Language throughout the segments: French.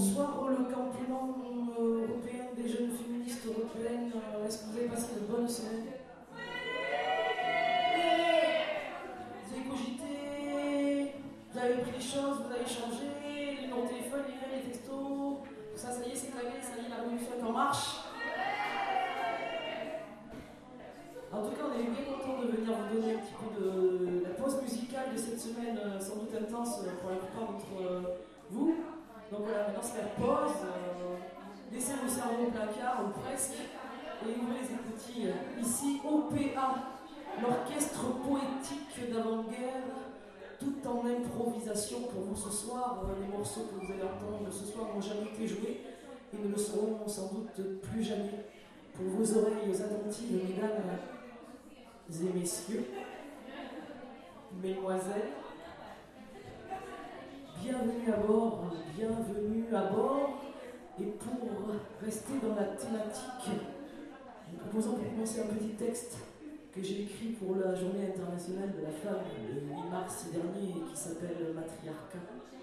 Bonsoir, le campement européen des jeunes féministes européennes. Est-ce que vous avez passé de bonnes semaines? Vous avez cogité, vous avez pris des choses, vous avez changé, les numéros de téléphone, les mails, les textos, tout ça, ça y est, c'est clavé, ça y est, la révolution est en marche. En tout cas, on est bien content de venir vous donner un petit peu de la pause musicale de cette semaine, sans doute intense pour la plupart d'entre vous. Donc voilà, maintenant c'est la pause, laissez vos cerveaux au placard, ou presque, et ouvrez les écoutilles. Ici, OPA, l'orchestre poétique d'avant-guerre, tout en improvisation pour vous ce soir. Les morceaux que vous allez entendre ce soir n'ont jamais été joués, et ne le seront sans doute plus jamais. Pour vos oreilles attentives, mesdames et messieurs, mesdemoiselles, bienvenue à bord, et pour rester dans la thématique, nous proposons pour commencer un petit texte que j'ai écrit pour la Journée internationale de la femme le 8 mars dernier et qui s'appelle Matriarcat.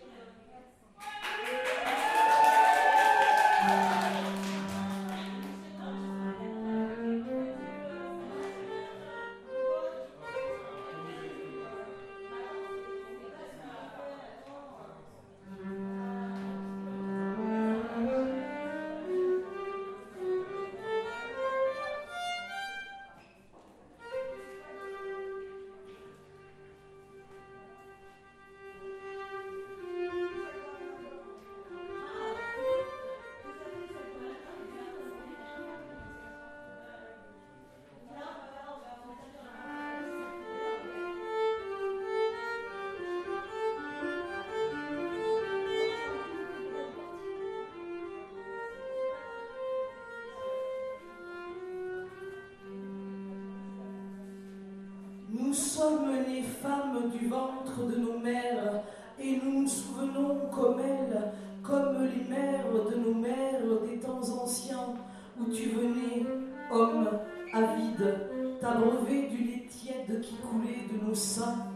Nous sommes les femmes du ventre de nos mères, et nous nous souvenons comme elles, comme les mères de nos mères des temps anciens, où tu venais, homme avide, t'abreuver du lait tiède qui coulait de nos seins.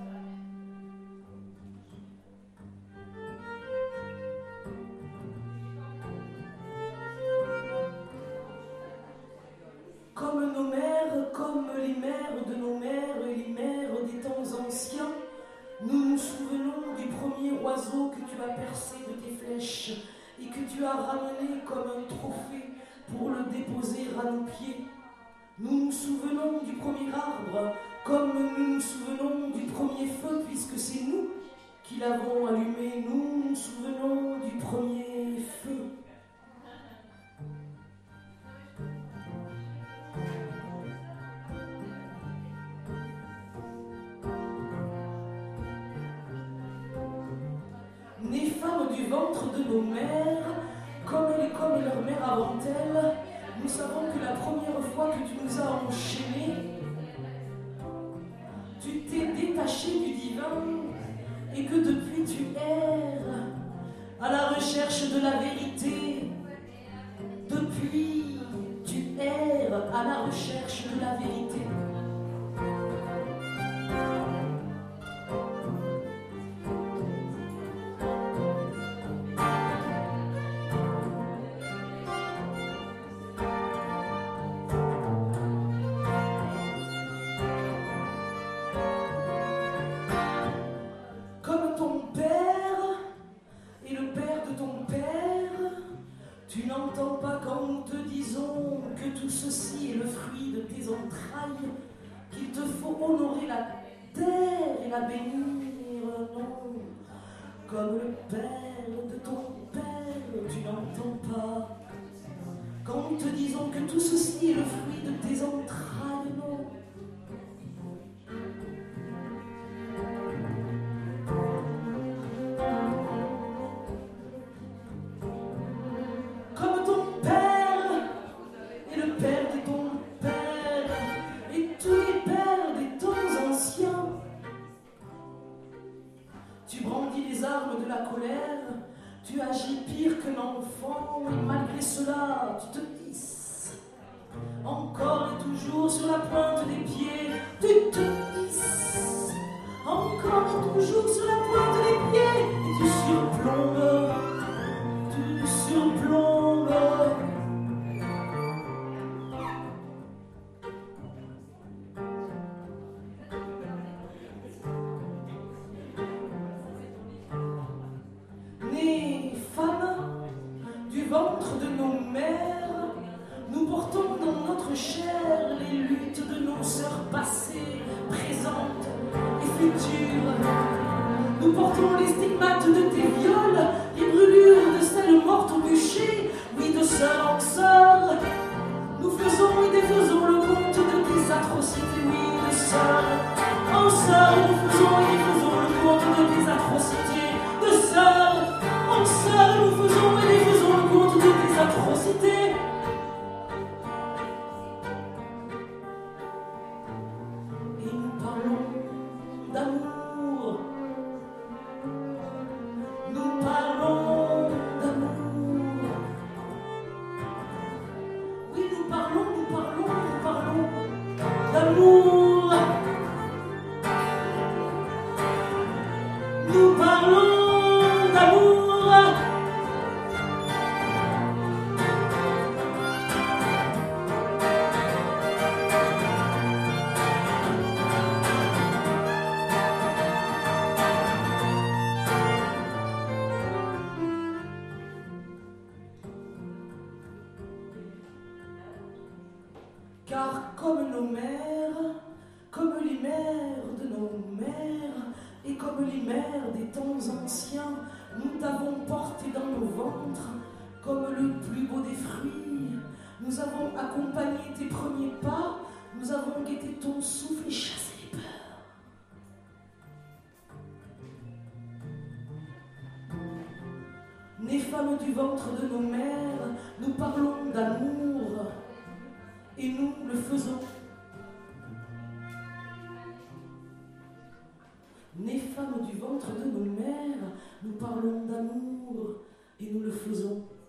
Comme nos mères, comme les mères de nos mères et les mères des temps anciens, nous nous souvenons du premier oiseau que tu as percé de tes flèches et que tu as ramené comme un trophée pour le déposer à nos pieds. Nous nous souvenons du premier arbre, comme nous nous souvenons du premier feu, puisque c'est nous qui l'avons allumé. Nous nous souvenons du premier feu. Nées femmes du ventre de nos mères, comme elles et comme leur mère avant elles, nous savons que la première fois que tu nous as enchaînés, tu t'es détaché du divin et que depuis tu erres à la recherche de la vérité. Depuis, tu erres à la recherche de la vérité. Comme ton père et le père de ton père, tu n'entends pas quand nous te disons que tout ceci est le fruit de tes entrailles, qu'il te faut honorer la terre et la bénir, non. Comme le père de ton père, tu n'entends pas quand nous te disons que tout ceci est le fruit de tes entrailles, non. Comme ton père et le père de ton père et tous les pères des temps anciens, tu brandis les armes de la colère, tu agis pire qu'un enfant et malgré cela tu te hisses encore et toujours sur la pointe des pieds, tu te hisses encore et toujours sur la pointe des pieds et tu surplombes, tu Car comme nos mères, comme les mères de nos mères, et comme les mères des temps anciens, nous t'avons porté dans nos ventres comme le plus beau des fruits. Nous avons accompagné tes premiers pas, nous avons guetté ton souffle et chassé les peurs. Nées femmes du ventre de nos mères, nous parlons d'amour et nous le faisons. Nées femmes du ventre de nos mères, nous parlons d'amour et nous le faisons.